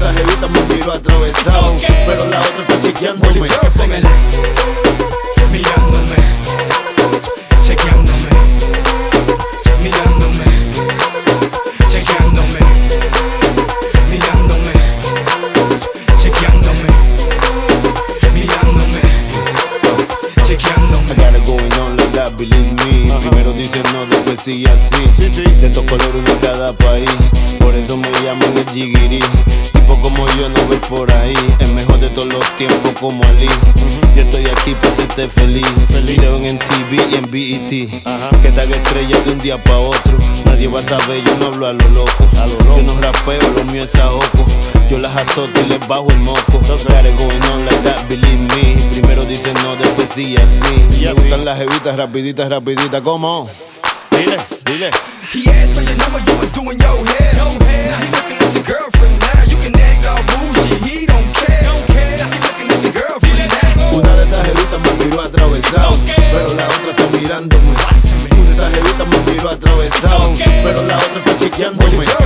esa jevita me miró atravesado, pero la otra está chequeándome. Mirándome, chequeándome, mirándome, chequeándome, mirándome, chequeándome, mirándome, chequeándome. I got it going on like that, believe me. Primero dicen no, después sigue así. De estos colores uno en cada país, por eso me llaman el jiguiri. Tipo como yo no voy por ahí, el mejor de todos los tiempos como Ali. Yo estoy aquí para hacerte feliz. Video en MTV y en BET. Que te haga estrella de un día pa' otro. Nadie va a saber, yo no hablo a lo loco. Yo no rapeo, lo mío es ahogo. Yo las azoto y les bajo el moco. Got it going on like that, believe me. Primero dicen no, después sigue así. Me gustan las jevitas rapiditas, rapiditas, ¿cómo? Dile, dile. He asked for your number, you was doing your hair. Now he looking at your girlfriend now. You can act all bullshit, he don't care. Now he looking at your girlfriend now. Una de esas jevitas me miró atravesado, pero la otra está mirándome. Una de esas jevitas me miró atravesado, pero la otra está chequeándome.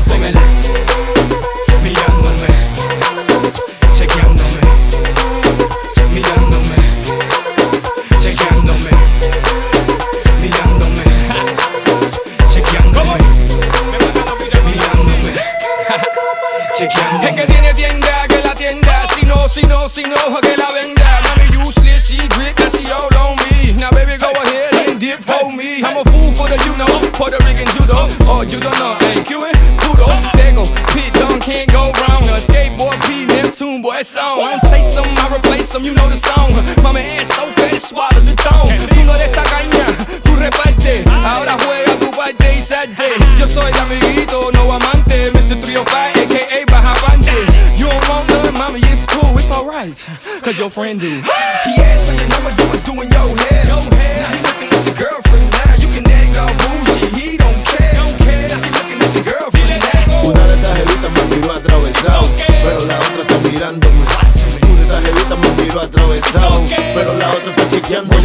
Mirándome, chequeándome, mirándome, chequeándome, mirándome, chequeándome, mirándome, chequeándome. Es que tiene tienda, que la tienda. Si no, que la venda. Mami useless, she grip, that she all on me. Now baby go ahead and dip for me. I'm a fool for the you know, Puerto Rican judo. Oh, you don't know, ain't Cuban, Kudo. Tego, Pit Don can't go wrong. A skateboard P, Neptune, boy, it's on. I don't chase them, I replace them, you know the song. Mami ass so fat, it swallow the thong. Tú no eres tacaña, tú reparte. Ahora juega tu parte y salte. Yo soy amiguito, no amante. Mr. 305, a.k.a. Bajavante. You don't want none, mommy, it's cool, it's alright, cause your friend do. He asked for your number, you was doing your hair. Now he looking at your girlfriend now. You can act all bullshit, he don't care. Now he looking at your girlfriend now. Una de esas jevitas me miró atravesado, pero la otra está mirándome. Una de esas jevitas me miró atravesado, pero la otra está chequeándome.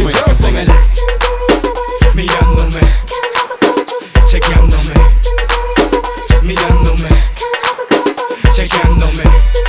Mirándome, chequeándome, mirándome, chequeándome.